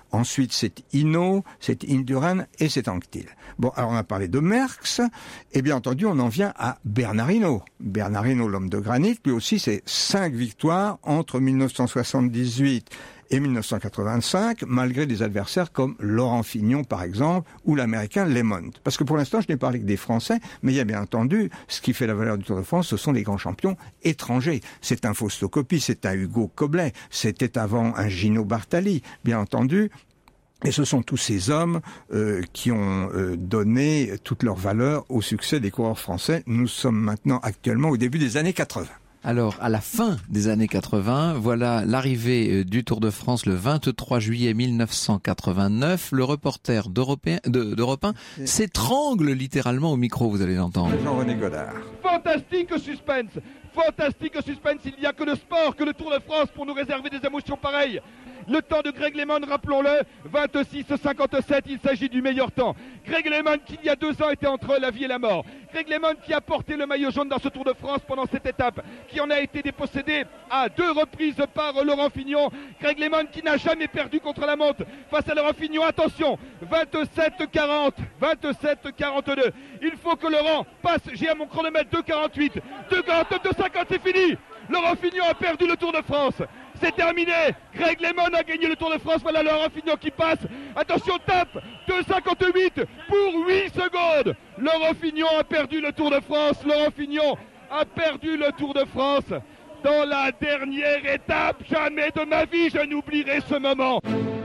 Ensuite, c'est Hinault, c'est Indurain et c'est Anquetil. Bon, alors on a parlé de Merckx, et bien entendu, on en vient à Bernard Hinault. Bernard Hinault, l'homme de granit, lui aussi, c'est cinq victoires entre mille neuf cent soixante-dix-huit et mille neuf cent quatre-vingt-cinq, malgré des adversaires comme Laurent Fignon, par exemple, ou l'américain Lemond. Parce que pour l'instant, je n'ai parlé que des Français, mais il y a bien entendu, ce qui fait la valeur du Tour de France, ce sont les grands champions étrangers. C'est un Fausto Coppi, c'est un Hugo Koblet, c'était avant un Gino Bartali, bien entendu. Et ce sont tous ces hommes euh, qui ont euh, donné toute leur valeur au succès des coureurs français. Nous sommes maintenant actuellement au début des années quatre-vingts. Alors, à la fin des années quatre-vingts, voilà l'arrivée du Tour de France le vingt-trois juillet mille neuf cent quatre-vingt-neuf. Le reporter d'Europe un s'étrangle littéralement au micro, vous allez l'entendre. Jean-René Godard. Fantastique suspense, fantastique suspense. Il n'y a que le sport, que le Tour de France pour nous réserver des émotions pareilles. Le temps de Greg LeMond, rappelons-le, vingt-six cinquante-sept, il s'agit du meilleur temps. Greg LeMond qui il y a deux ans était entre la vie et la mort. Greg LeMond qui a porté le maillot jaune dans ce Tour de France pendant cette étape, qui en a été dépossédé à deux reprises par Laurent Fignon. Greg LeMond qui n'a jamais perdu contre la montre face à Laurent Fignon. Attention, vingt-sept quarante, vingt-sept quarante-deux. Il faut que Laurent passe, j'ai à mon chronomètre deux quarante-huit, deux quarante-neuf, deux cinquante, c'est fini. Laurent Fignon a perdu le Tour de France. C'est terminé. Greg LeMond a gagné le Tour de France. Voilà Laurent Fignon qui passe. Attention, tape. deux cinquante-huit pour huit secondes. Laurent Fignon a perdu le Tour de France. Laurent Fignon a perdu le Tour de France. Dans la dernière étape, jamais de ma vie je n'oublierai ce moment.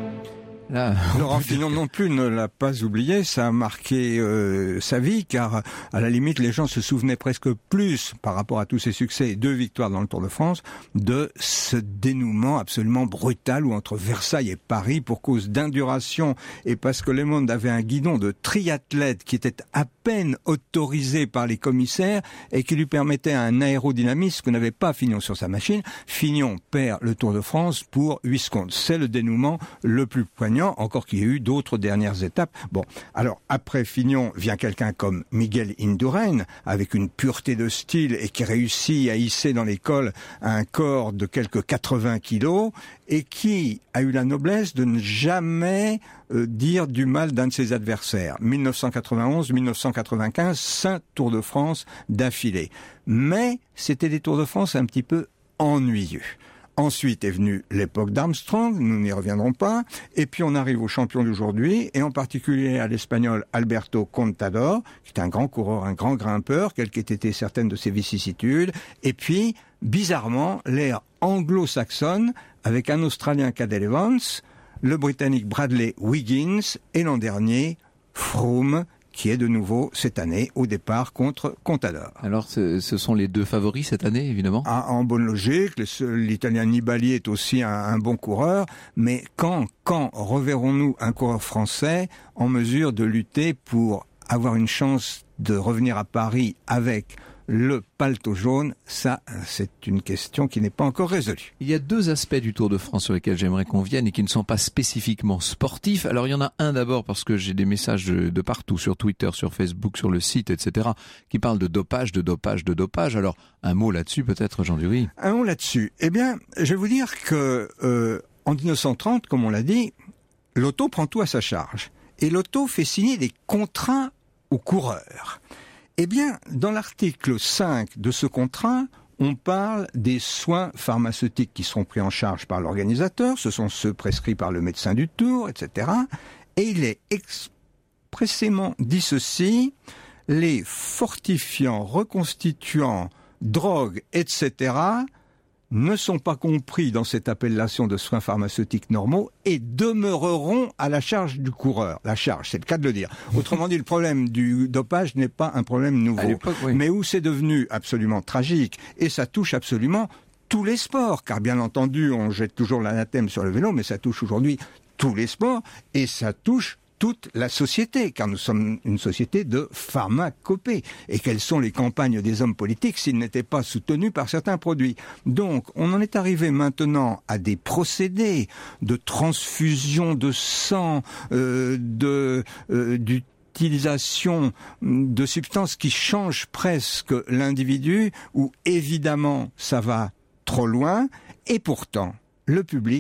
Là, Laurent Fignon non plus ne l'a pas oublié, ça a marqué euh, sa vie, car à la limite les gens se souvenaient presque plus, par rapport à tous ses succès et deux victoires dans le Tour de France, de ce dénouement absolument brutal où entre Versailles et Paris, pour cause d'induration et parce que LeMond avait un guidon de triathlète qui était à peine autorisé par les commissaires et qui lui permettait un aérodynamisme que n'avait pas Fignon sur sa machine, Fignon perd le Tour de France pour huit secondes. C'est le dénouement le plus poignant, encore qu'il y ait eu d'autres dernières étapes. Bon, alors après Fignon vient quelqu'un comme Miguel Indurain, avec une pureté de style et qui réussit à hisser dans l'école un corps de quelques quatre-vingts kilos et qui a eu la noblesse de ne jamais euh, dire du mal d'un de ses adversaires. mille neuf cent quatre-vingt-onze mille neuf cent quatre-vingt-quinze, cinq Tours de France d'affilée. Mais c'était des Tours de France un petit peu ennuyeux. Ensuite est venue l'époque d'Armstrong, nous n'y reviendrons pas, et puis on arrive aux champions d'aujourd'hui, et en particulier à l'Espagnol Alberto Contador, qui est un grand coureur, un grand grimpeur, quelles qu'aient été certaines de ses vicissitudes, et puis, bizarrement, l'ère anglo-saxonne, avec un Australien Cadel Evans, le Britannique Bradley Wiggins, et l'an dernier, Froome, qui est de nouveau cette année au départ contre Contador. Alors ce, ce sont les deux favoris cette année, évidemment. Ah, en bonne logique, l'Italien Nibali est aussi un, un bon coureur, mais quand, quand reverrons-nous un coureur français en mesure de lutter pour avoir une chance de revenir à Paris avec le paletot jaune? Ça, c'est une question qui n'est pas encore résolue. Il y a deux aspects du Tour de France sur lesquels j'aimerais qu'on vienne et qui ne sont pas spécifiquement sportifs. Alors il y en a un d'abord parce que j'ai des messages de, de partout, sur Twitter, sur Facebook, sur le site, et cetera, qui parlent de dopage, de dopage, de dopage. Alors un mot là-dessus peut-être, Jean Dury. Un mot là-dessus. Eh bien, je vais vous dire que euh, en dix-neuf cent trente, comme on l'a dit, l'auto prend tout à sa charge. Et l'auto fait signer des contrats aux coureurs. Eh bien, dans l'article cinq de ce contrat, on parle des soins pharmaceutiques qui seront pris en charge par l'organisateur, ce sont ceux prescrits par le médecin du Tour, et cetera. Et il est expressément dit ceci: les fortifiants, reconstituants, drogues, et cetera ne sont pas compris dans cette appellation de soins pharmaceutiques normaux et demeureront à la charge du coureur. La charge, c'est le cas de le dire. Autrement dit, le problème du dopage n'est pas un problème nouveau, oui. Mais où c'est devenu absolument tragique, et ça touche absolument tous les sports, car bien entendu, on jette toujours l'anathème sur le vélo, mais ça touche aujourd'hui tous les sports, et ça touche toute la société, car nous sommes une société de pharmacopée. Et quelles sont les campagnes des hommes politiques s'ils n'étaient pas soutenus par certains produits? Donc, on en est arrivé maintenant à des procédés de transfusion de sang, euh, de euh, du utilisation de substances qui changent presque l'individu, où évidemment ça va trop loin, et pourtant le public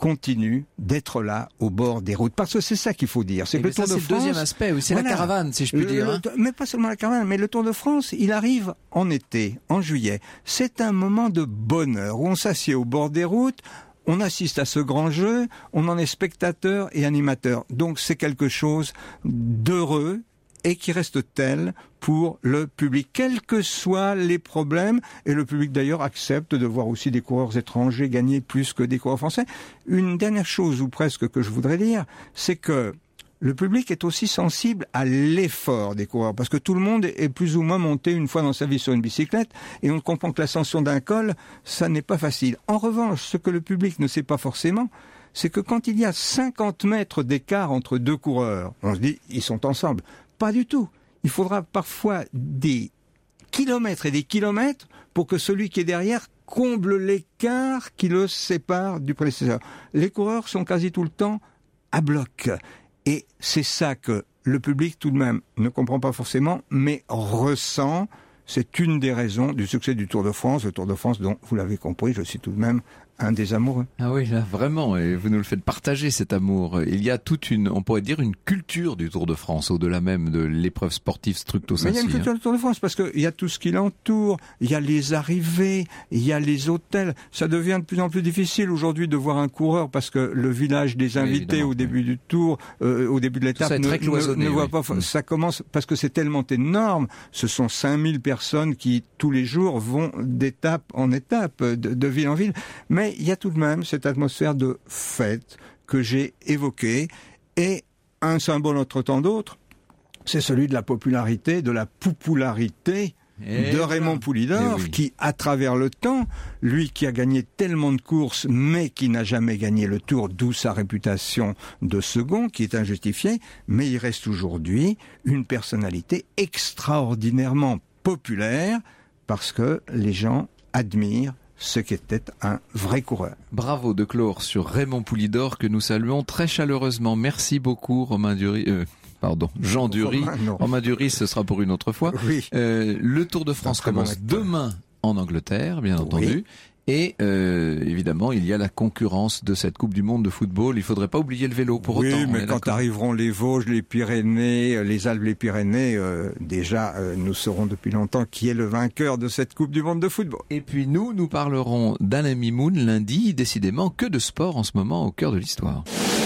continue d'être là au bord des routes. Parce que c'est ça qu'il faut dire. C'est que le Tour ça, de c'est France, le deuxième aspect, oui, c'est voilà, la caravane, si je puis le, dire. Le, hein. Mais pas seulement la caravane, mais le Tour de France, il arrive en été, en juillet. C'est un moment de bonheur où on s'assied au bord des routes, on assiste à ce grand jeu, on en est spectateur et animateur. Donc c'est quelque chose d'heureux et qui reste tel pour le public, quels que soient les problèmes. Et le public d'ailleurs accepte de voir aussi des coureurs étrangers gagner plus que des coureurs français. Une dernière chose, ou presque, que je voudrais dire, c'est que le public est aussi sensible à l'effort des coureurs, parce que tout le monde est plus ou moins monté une fois dans sa vie sur une bicyclette, et on comprend que l'ascension d'un col, ça n'est pas facile. En revanche, ce que le public ne sait pas forcément, c'est que quand il y a cinquante mètres d'écart entre deux coureurs, on se dit, ils sont ensemble. Pas du tout. Il faudra parfois des kilomètres et des kilomètres pour que celui qui est derrière comble l'écart qui le sépare du prédécesseur. Les coureurs sont quasi tout le temps à bloc. Et c'est ça que le public, tout de même, ne comprend pas forcément, mais ressent. C'est une des raisons du succès du Tour de France. Le Tour de France dont, vous l'avez compris, je suis tout de même un des amoureux. Ah oui, là, vraiment, et vous nous le faites partager, cet amour. Il y a toute une, on pourrait dire, une culture du Tour de France, au-delà même de l'épreuve sportive stricto sensu. Mais il y a une culture hein. du Tour de France, parce qu'il y a tout ce qui l'entoure, il y a les arrivées, il y a les hôtels. Ça devient de plus en plus difficile aujourd'hui de voir un coureur, parce que le village des invités oui, au début oui. du Tour, euh, au début de l'étape, ne, ne, ne voit oui. pas. Ça commence, parce que c'est tellement énorme. Ce sont cinq mille personnes qui, tous les jours, vont d'étape en étape, de, de ville en ville. Mais il y a tout de même cette atmosphère de fête que j'ai évoquée, et un symbole entre tant d'autres, c'est celui de la popularité, de la poupularité et de Raymond Poulidor, oui. qui, à travers le temps, lui qui a gagné tellement de courses, mais qui n'a jamais gagné le Tour, d'où sa réputation de second, qui est injustifiée, mais il reste aujourd'hui une personnalité extraordinairement populaire, parce que les gens admirent ce qu'était un vrai coureur. Bravo de clore sur Raymond Poulidor, que nous saluons très chaleureusement. Merci beaucoup, Romain Duris. Euh, pardon, Jean Duris. Romain, Romain Duris, ce sera pour une autre fois. Oui. Euh, le Tour de France commence demain en Angleterre, bien entendu. Oui. Et euh, évidemment, il y a la concurrence de cette Coupe du Monde de football. Il faudrait pas oublier le vélo pour oui, autant. Oui, mais quand arriveront les Vosges, les Pyrénées, les Alpes, les Pyrénées, euh, déjà, euh, nous saurons depuis longtemps qui est le vainqueur de cette Coupe du Monde de football. Et puis nous, nous parlerons d'Alain Mimoun lundi. Décidément, que de sport en ce moment au cœur de l'histoire.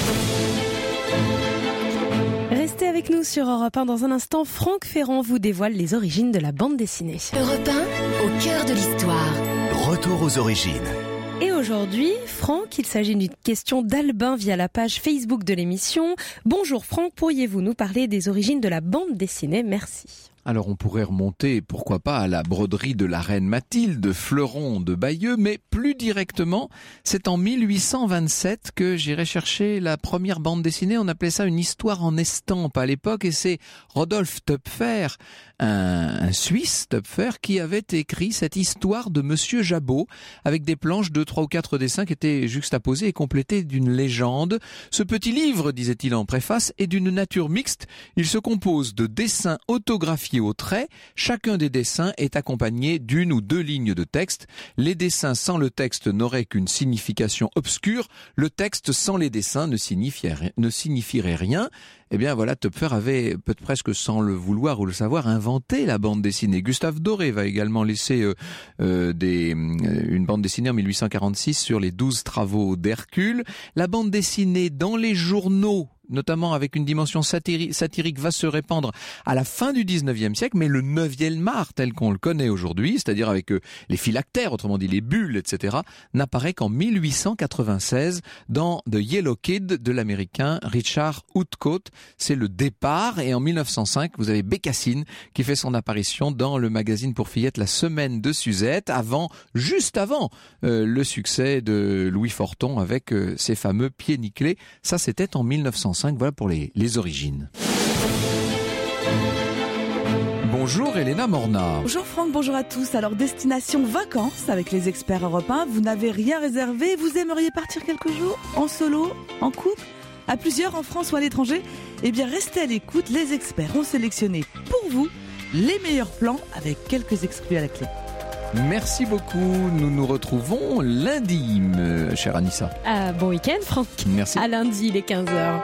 Restez avec nous sur Europe un. Dans un instant, Franck Ferrand vous dévoile les origines de la bande dessinée. Europe un, au cœur de l'histoire. Retour aux origines. Et aujourd'hui, Franck, il s'agit d'une question d'Albin via la page Facebook de l'émission. Bonjour Franck, pourriez-vous nous parler des origines de la bande dessinée ? Merci. Alors on pourrait remonter, pourquoi pas, à la broderie de la reine Mathilde, fleuron de Bayeux, mais plus directement, c'est en mille huit cent vingt-sept que j'irai chercher la première bande dessinée. On appelait ça une histoire en estampe à l'époque, et c'est Rodolphe Töpfer, un, un Suisse, Töpfer, qui avait écrit cette histoire de Monsieur Jabot, avec des planches de trois ou quatre dessins qui étaient juxtaposés et complétés d'une légende. Ce petit livre, disait-il en préface, est d'une nature mixte. Il se compose de dessins autographiés au trait. Chacun des dessins est accompagné d'une ou deux lignes de texte. Les dessins sans le texte n'auraient qu'une signification obscure. Le texte sans les dessins ne signifierait, ne signifierait rien. Eh bien voilà, Töpfer avait, peut-être presque sans le vouloir ou le savoir, inventé la bande dessinée. Gustave Doré va également laisser euh, euh, des, une bande dessinée en mille huit cent quarante-six sur les douze travaux d'Hercule. La bande dessinée dans les journaux, notamment avec une dimension satyri- satirique, va se répandre à la fin du dix-neuvième siècle, mais le neuvième art tel qu'on le connaît aujourd'hui, c'est-à-dire avec euh, les phylactères, autrement dit les bulles, et cetera, n'apparaît qu'en mille huit cent quatre-vingt-seize dans The Yellow Kid de l'américain Richard Outcoat. C'est le départ, et en mille neuf cent cinq, vous avez Bécassine qui fait son apparition dans le magazine pour fillettes La Semaine de Suzette, avant, juste avant, euh, le succès de Louis Forton avec euh, ses fameux pieds nickelés. Ça, c'était en mille neuf cent cinq. Voilà pour les, les origines. Bonjour Elena Morna. Bonjour Franck, bonjour à tous. Alors destination vacances avec les experts européens. Vous n'avez rien réservé, vous aimeriez partir quelques jours en solo, en couple, à plusieurs, en France ou à l'étranger? Eh bien restez à l'écoute, les experts ont sélectionné pour vous les meilleurs plans avec quelques exclus à la clé. Merci beaucoup. Nous nous retrouvons lundi, chère Anissa. Ah, bon week-end, Franck. Merci. À lundi, il est quinze heures.